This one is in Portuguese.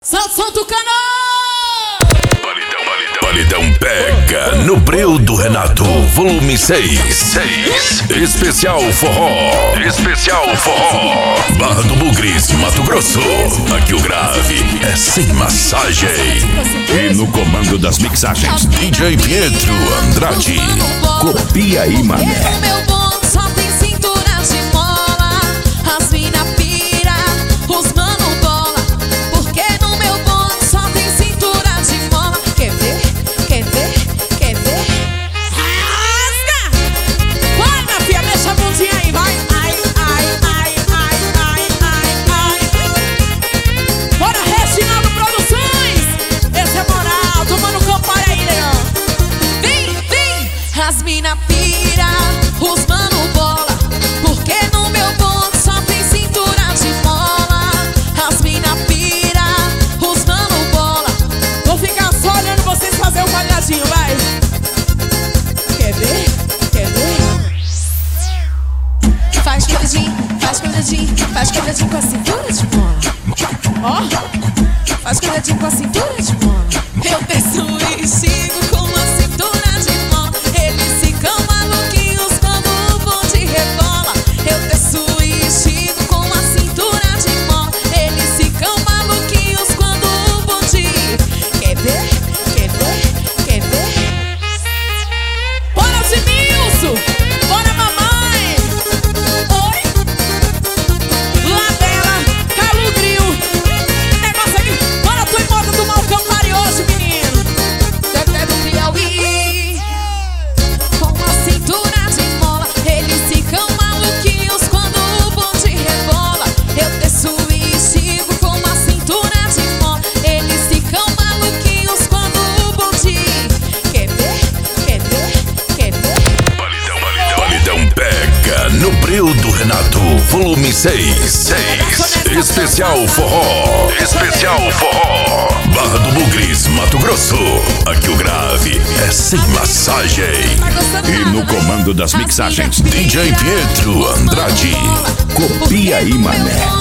Sansão Tucano! Paredão pega no breu do Renato, volume 6. Especial forró. Barra do Bugres, Mato Grosso. Aqui o grave é sem massagem. E no comando das mixagens, DJ Pietro Andrade. Copia aí, mané. Meu bonde só tem cintura de mola. As mina pira, os mano bola. Porque no meu bonde só tem cintura de mola. Quer ver? Rasga! Vai, minha filha, mexa a bundinha aí, vai. Ai. Bora, Reginaldo Produções. Esse é moral, tomando campara aí, leão. Vem! As mina pira, os mano bola. Porque no meu bonde só tem cintura de mola. As mina pira, os mano bola. Vou ficar só olhando vocês fazer um quadradinho, vai. Quer ver? Faz quadradinho com a cintura de mola. Ó, Faz quadradinho com a cintura de mola. Eu penso e sigo com a cintura de mola. Eles ficam maluquinhos quando o bonde rebola. Eu penso e sigo com a cintura de mola. Eles ficam maluquinhos quando o bonde. Quer ver? bora, Similson. Bora, mamãe. Oi. Labela, Calugril. Negócio aqui. Bora, tu em moda do Malcampari hoje, menino. Até do Piauí, com a cintura de mola. Eles ficam maluquinhos quando o bonde rebola. Eu desço e sigo com a cintura de mola. Eles ficam maluquinhos quando o bonde. Quer ver? Paredão pega no breu do Renato, volume 6. Especial forró. Barra do Bugres, Mato Grosso. Aqui o grave é sem massagem. E no comando das mixagens, DJ Pietro Andrade. Copia aí, mané.